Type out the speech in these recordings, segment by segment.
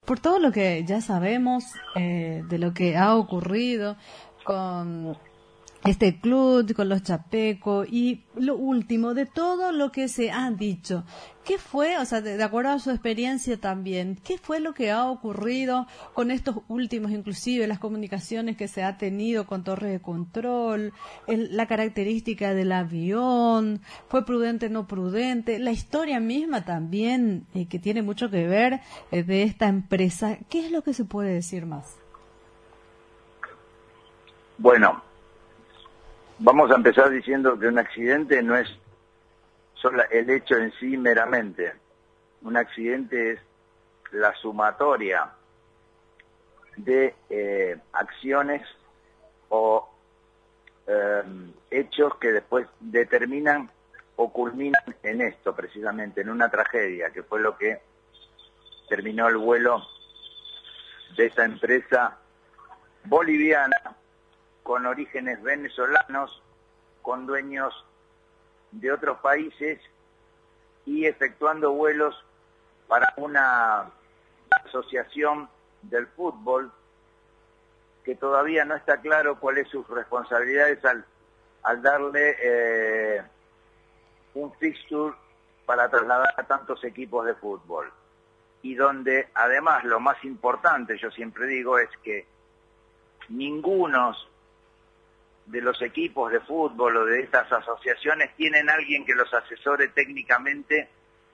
Por todo lo que ya sabemos de lo que ha ocurrido con este club, con los Chapeco y lo último, de todo lo que se ha dicho, ¿qué fue, o sea, de acuerdo a su experiencia también, qué fue lo que ha ocurrido con estos últimos, inclusive las comunicaciones que se ha tenido con torres de control, la característica del avión, fue prudente, no prudente, la historia misma también, que tiene mucho que ver de esta empresa? ¿Qué es lo que se puede decir más? Bueno, vamos a empezar diciendo que un accidente no es solo el hecho en sí meramente. Un accidente es la sumatoria de acciones o hechos que después determinan o culminan en esto, precisamente, en una tragedia, que fue lo que terminó el vuelo de esta empresa boliviana con orígenes venezolanos, con dueños de otros países y efectuando vuelos para una asociación del fútbol que todavía no está claro cuáles sus responsabilidades al darle un fixture para trasladar a tantos equipos de fútbol. Y donde además lo más importante, yo siempre digo, es que ninguno de los equipos de fútbol o de estas asociaciones tienen alguien que los asesore técnicamente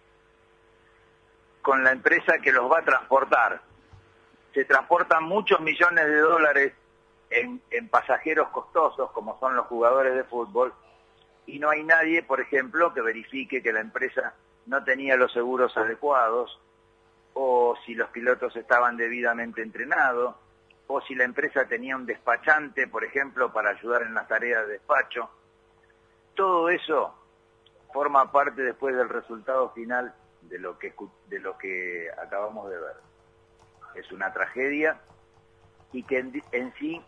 con la empresa que los va a transportar. Se transportan muchos millones de dólares en pasajeros costosos, como son los jugadores de fútbol, y no hay nadie, por ejemplo, que verifique que la empresa no tenía los seguros adecuados, o si los pilotos estaban debidamente entrenados, o si la empresa tenía un despachante, por ejemplo, para ayudar en las tareas de despacho. Todo eso forma parte después del resultado final de lo que acabamos de ver. Es una tragedia y que en sí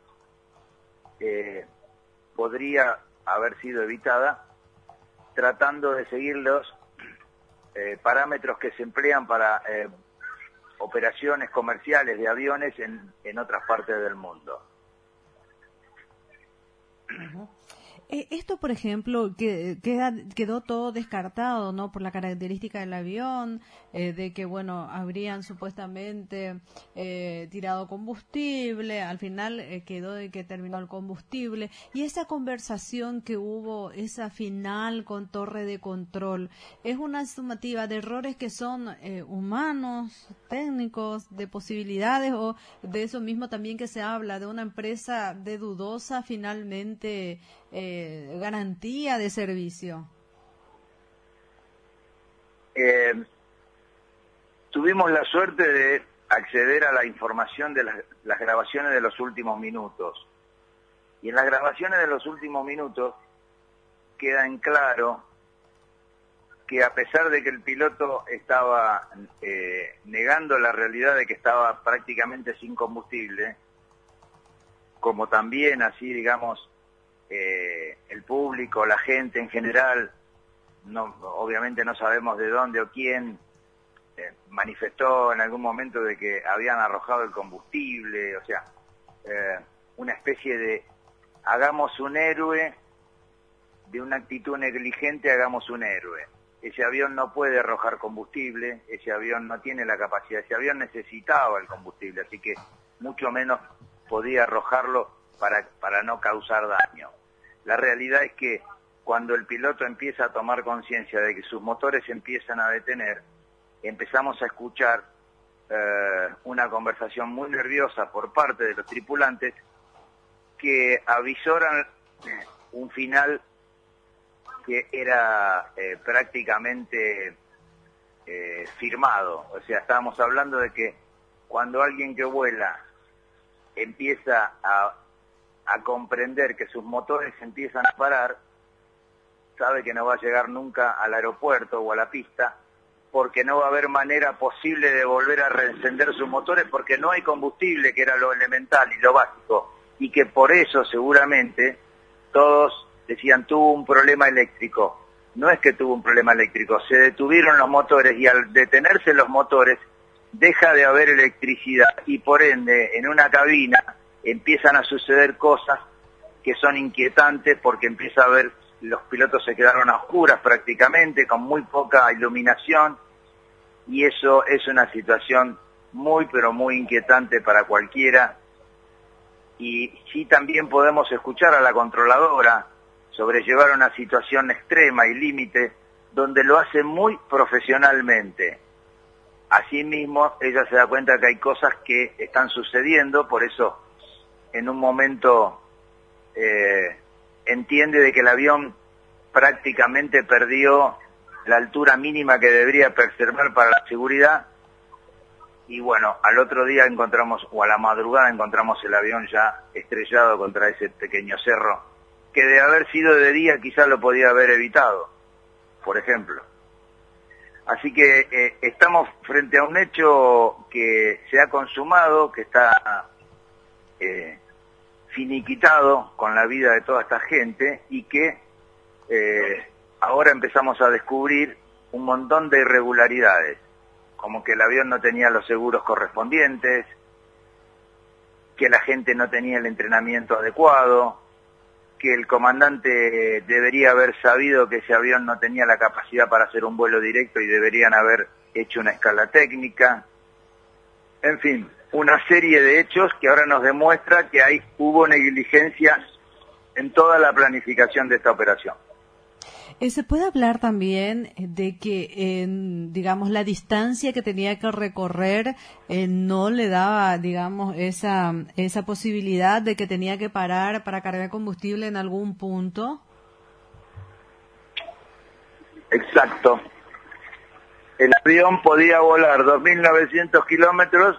podría haber sido evitada tratando de seguir los parámetros que se emplean para operaciones comerciales de aviones en otras partes del mundo. Uh-huh. Esto, por ejemplo, quedó todo descartado, ¿no? Por la característica del avión, de que, bueno, habrían supuestamente tirado combustible, al final quedó de que terminó el combustible, y esa conversación que hubo, esa final con torre de control, es una sumativa de errores que son humanos, técnicos, de posibilidades, o de eso mismo también que se habla, de una empresa de dudosa, finalmente, garantía de servicio. Tuvimos la suerte de acceder a la información de las grabaciones de los últimos minutos. Y en las grabaciones de los últimos minutos queda en claro que a pesar de que el piloto estaba negando la realidad de que estaba prácticamente sin combustible, como también así, digamos, el público, la gente en general, obviamente no sabemos de dónde o quién, manifestó en algún momento de que habían arrojado el combustible, o sea, una especie de hagamos un héroe, de una actitud negligente hagamos un héroe. Ese avión no puede arrojar combustible, ese avión no tiene la capacidad, ese avión necesitaba el combustible, así que mucho menos podía arrojarlo para no causar daño. La realidad es que cuando el piloto empieza a tomar conciencia de que sus motores empiezan a detener, empezamos a escuchar una conversación muy nerviosa por parte de los tripulantes que avisoran un final que era prácticamente firmado. O sea, estábamos hablando de que cuando alguien que vuela empieza a comprender que sus motores empiezan a parar, sabe que no va a llegar nunca al aeropuerto o a la pista, porque no va a haber manera posible de volver a reencender sus motores, porque no hay combustible, que era lo elemental y lo básico, y que por eso seguramente todos decían tuvo un problema eléctrico. No es que tuvo un problema eléctrico, se detuvieron los motores y al detenerse los motores deja de haber electricidad y por ende en una cabina empiezan a suceder cosas que son inquietantes porque empieza a ver, los pilotos se quedaron a oscuras prácticamente, con muy poca iluminación, y eso es una situación muy pero muy inquietante para cualquiera. Y sí, también podemos escuchar a la controladora sobrellevar una situación extrema y límite donde lo hace muy profesionalmente. Asimismo, ella se da cuenta que hay cosas que están sucediendo, por eso en un momento entiende de que el avión prácticamente perdió la altura mínima que debería preservar para la seguridad, y bueno, al otro día encontramos, o a la madrugada encontramos el avión ya estrellado contra ese pequeño cerro, que de haber sido de día quizás lo podía haber evitado, por ejemplo. Así que estamos frente a un hecho que se ha consumado, que está finiquitado con la vida de toda esta gente, y que ahora empezamos a descubrir un montón de irregularidades, como que el avión no tenía los seguros correspondientes, que la gente no tenía el entrenamiento adecuado, que el comandante debería haber sabido que ese avión no tenía la capacidad para hacer un vuelo directo y deberían haber hecho una escala técnica. En fin, una serie de hechos que ahora nos demuestra que hubo negligencia en toda la planificación de esta operación. Se puede hablar también de que, digamos, la distancia que tenía que recorrer no le daba, digamos, esa posibilidad de que tenía que parar para cargar combustible en algún punto. Exacto. El avión podía volar 2.900 kilómetros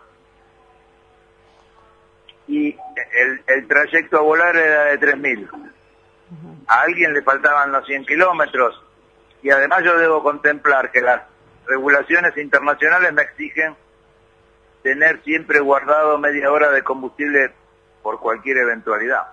y el trayecto a volar era de 3.000. A alguien le faltaban los 100 kilómetros, y además yo debo contemplar que las regulaciones internacionales me exigen tener siempre guardado media hora de combustible por cualquier eventualidad.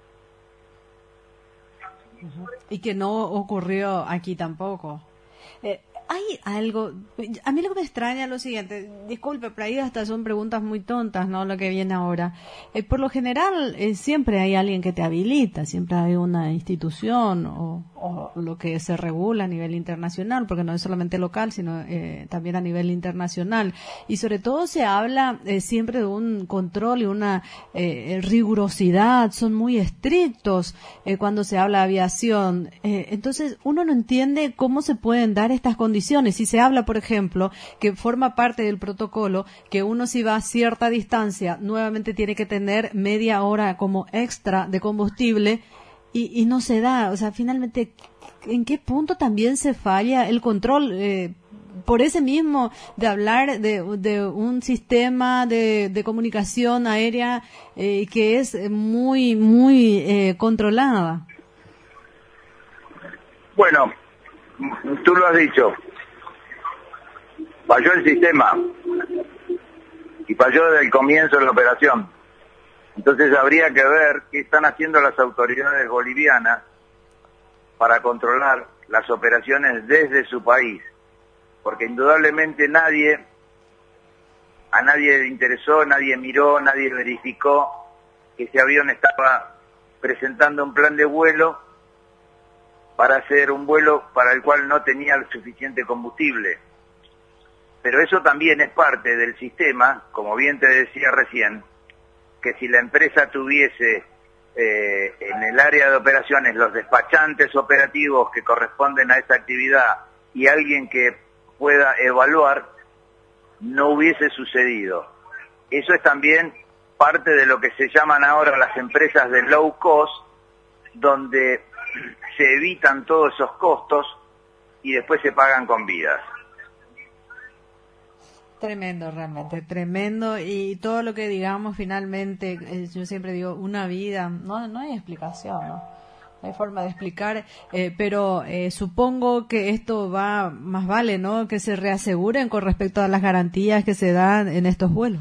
Y que no ocurrió aquí tampoco. Hay algo, a mí lo que me extraña es lo siguiente, disculpe, pero ahí hasta son preguntas muy tontas, ¿no? Lo que viene ahora. Por lo general, siempre hay alguien que te habilita, siempre hay una institución o lo que se regula a nivel internacional, porque no es solamente local, sino también a nivel internacional. Y sobre todo se habla siempre de un control y una rigurosidad, son muy estrictos cuando se habla de aviación. Entonces, uno no entiende cómo se pueden dar estas condiciones. Si se habla, por ejemplo, que forma parte del protocolo que uno, si va a cierta distancia, nuevamente tiene que tener media hora como extra de combustible, y no se da. O sea, finalmente, ¿en qué punto también se falla el control? Por ese mismo de hablar de un sistema de comunicación aérea que es muy, muy controlada. Bueno, tú lo has dicho, falló el sistema y falló desde el comienzo de la operación. Entonces habría que ver qué están haciendo las autoridades bolivianas para controlar las operaciones desde su país, porque indudablemente a nadie le interesó, nadie miró, nadie verificó que ese avión estaba presentando un plan de vuelo para hacer un vuelo para el cual no tenía el suficiente combustible. Pero eso también es parte del sistema, como bien te decía recién, que si la empresa tuviese en el área de operaciones los despachantes operativos que corresponden a esa actividad y alguien que pueda evaluar, no hubiese sucedido. Eso es también parte de lo que se llaman ahora las empresas de low cost, donde se evitan todos esos costos y después se pagan con vidas. Tremendo, realmente, tremendo. Y todo lo que digamos finalmente, yo siempre digo, una vida, no hay explicación, ¿no? No hay forma de explicar, pero supongo que esto va, más vale, ¿no? Que se reaseguren con respecto a las garantías que se dan en estos vuelos.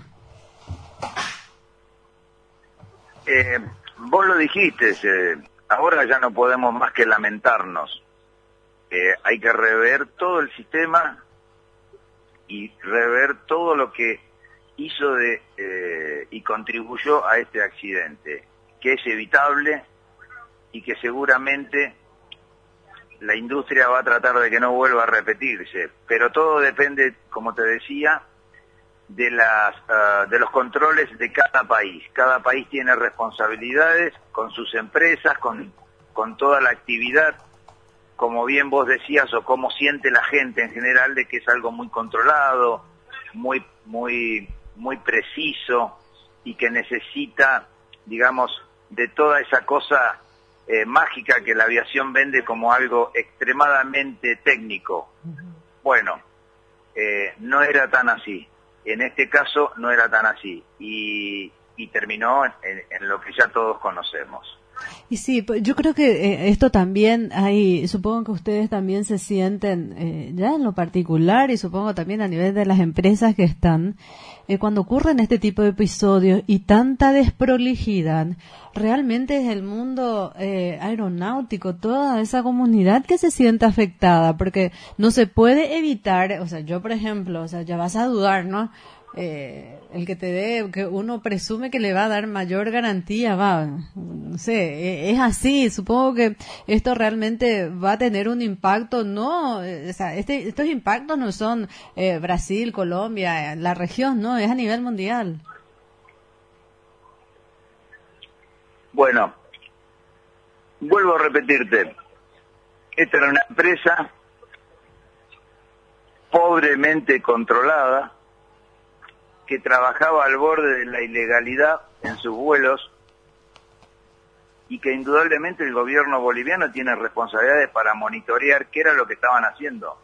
Vos lo dijiste, ahora ya no podemos más que lamentarnos. Hay que rever todo el sistema y rever todo lo que hizo y contribuyó a este accidente, que es evitable y que seguramente la industria va a tratar de que no vuelva a repetirse, pero todo depende, como te decía, de los controles de cada país. Cada país tiene responsabilidades con sus empresas, con toda la actividad, como bien vos decías, o cómo siente la gente en general, de que es algo muy controlado, muy preciso, y que necesita, digamos, de toda esa cosa mágica que la aviación vende como algo extremadamente técnico. Bueno, no era tan así. En este caso no era tan así, y terminó en lo que ya todos conocemos. Y sí, yo creo que esto también supongo que ustedes también se sienten ya en lo particular, y supongo también a nivel de las empresas que están, cuando ocurren este tipo de episodios y tanta desprolijidad, realmente es el mundo aeronáutico, toda esa comunidad que se siente afectada, porque no se puede evitar, o sea, yo por ejemplo, o sea, ya vas a dudar, ¿no? El que te dé, que uno presume que le va a dar mayor garantía, no sé, es así. Supongo que esto realmente va a tener un impacto, no, o sea, estos impactos no son Brasil, Colombia, la región, no, es a nivel mundial. Bueno, vuelvo a repetirte, esta era una empresa pobremente controlada, que trabajaba al borde de la ilegalidad en sus vuelos, y que indudablemente el gobierno boliviano tiene responsabilidades para monitorear qué era lo que estaban haciendo.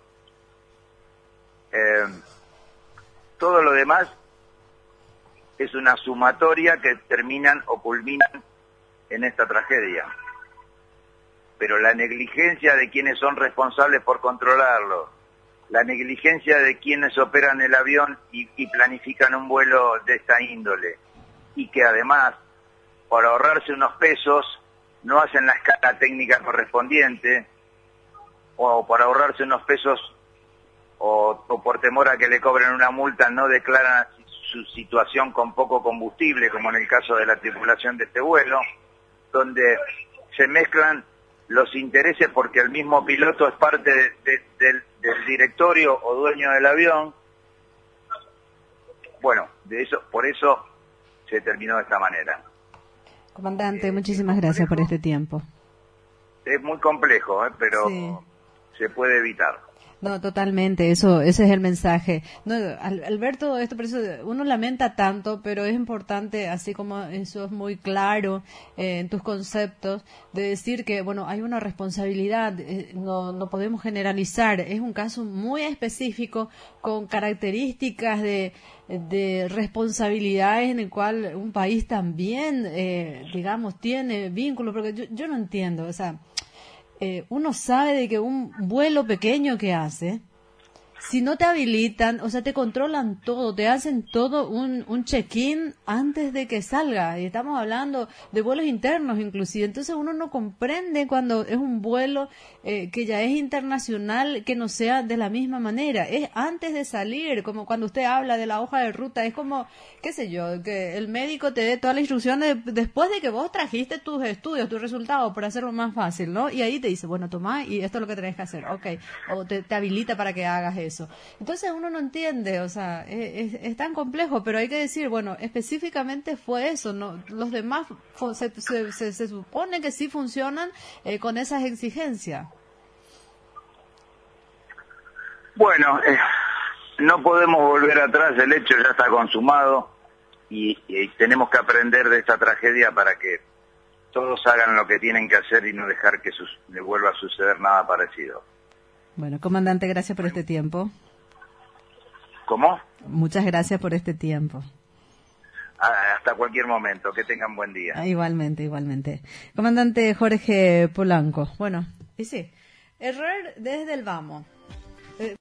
Todo lo demás es una sumatoria que terminan o culminan en esta tragedia. Pero la negligencia de quienes son responsables por controlarlo, la negligencia de quienes operan el avión y planifican un vuelo de esta índole, y que además, por ahorrarse unos pesos, no hacen la escala técnica correspondiente, o por ahorrarse unos pesos, o por temor a que le cobren una multa, no declaran su situación con poco combustible, como en el caso de la tripulación de este vuelo, donde se mezclan los intereses porque el mismo piloto es parte del directorio o dueño del avión. Bueno, por eso se terminó de esta manera. Comandante, muchísimas gracias por este tiempo. Es muy complejo, pero sí, se puede evitar. No, totalmente, ese es el mensaje. No, al ver todo esto, por eso uno lamenta tanto, pero es importante, así como eso es muy claro en tus conceptos, de decir que, bueno, hay una responsabilidad, no podemos generalizar, es un caso muy específico, con características de responsabilidades en el cual un país también, digamos, tiene vínculos, porque yo no entiendo, o sea, uno sabe de que un vuelo pequeño que hace, si no te habilitan, o sea, te controlan todo, te hacen todo un check-in antes de que salga, y estamos hablando de vuelos internos inclusive, entonces uno no comprende cuando es un vuelo que ya es internacional, que no sea de la misma manera, es antes de salir, como cuando usted habla de la hoja de ruta, es como, qué sé yo, que el médico te dé todas las instrucciones después de que vos trajiste tus estudios, tus resultados, para hacerlo más fácil, ¿no? Y ahí te dice, bueno, tomá, y esto es lo que tenés que hacer, okay, o te habilita para que hagas eso. Entonces uno no entiende, o sea, es tan complejo, pero hay que decir, bueno, específicamente fue eso, ¿no? Los demás se supone que sí funcionan con esas exigencias. Bueno, no podemos volver atrás, el hecho ya está consumado, y tenemos que aprender de esta tragedia para que todos hagan lo que tienen que hacer y no dejar que le vuelva a suceder nada parecido. Bueno, comandante, gracias por este tiempo. ¿Cómo? Muchas gracias por este tiempo. Hasta cualquier momento, que tengan buen día. Igualmente, igualmente. Comandante Jorge Polanco. Bueno, y sí, error desde el vamos.